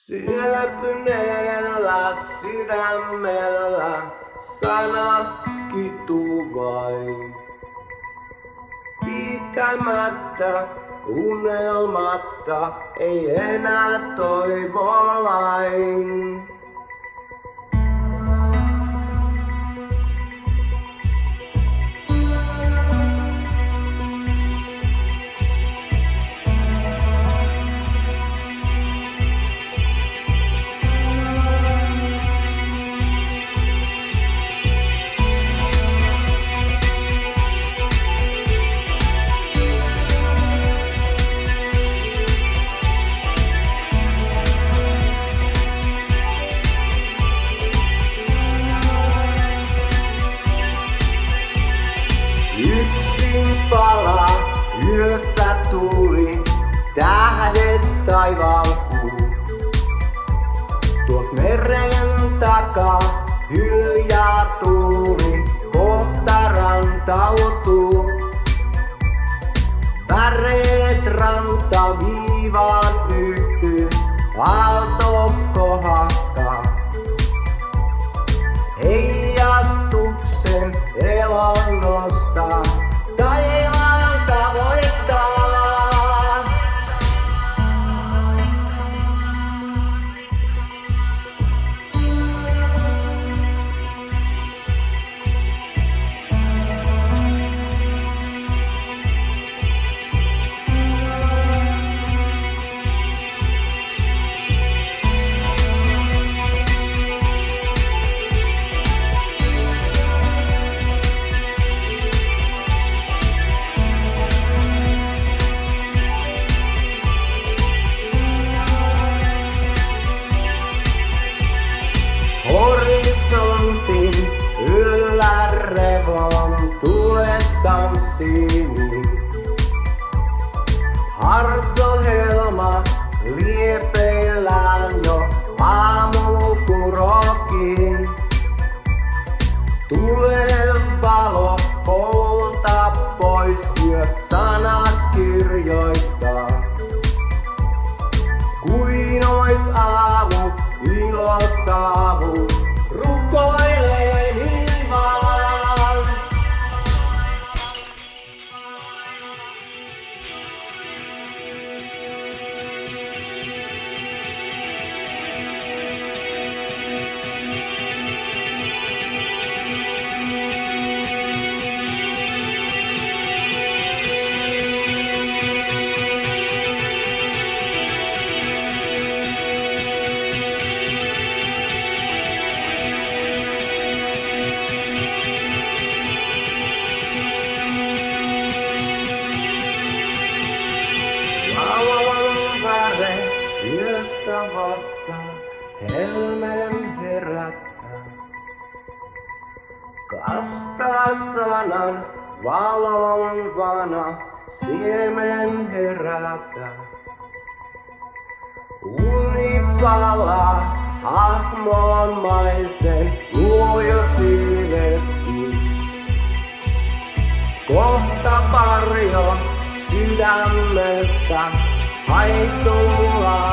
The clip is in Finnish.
Syöpyneellä sydämellä sana kituu vain. Ikämättä, unelmatta, ei enää toivolain. Yksin palaa, yössä tuli, tähdet taivalkuu. Tuot meren takaa, hiljaa tuuli, kohta rantautuu. Väreet rantaviivaan yhtyy, aalto kohahtaa. Heijastuksen elon nostaa, taivaan tavoittaa. Horisontin yllä revon tulet tanssiin. Harsohelma liepeillään jo aamukurokin. Tule valo, polta pois yö, sanat kirjoittaa. Kuin ois aamu, ilo saavu, rukoilee niin vaan. Yöstä vasta helmen herättää. Kastaa sanan valon vana siemen herätä. Uni palaa hahmonmaisen luo jo siivetkin. Kohta varjo sydämestä haihtuu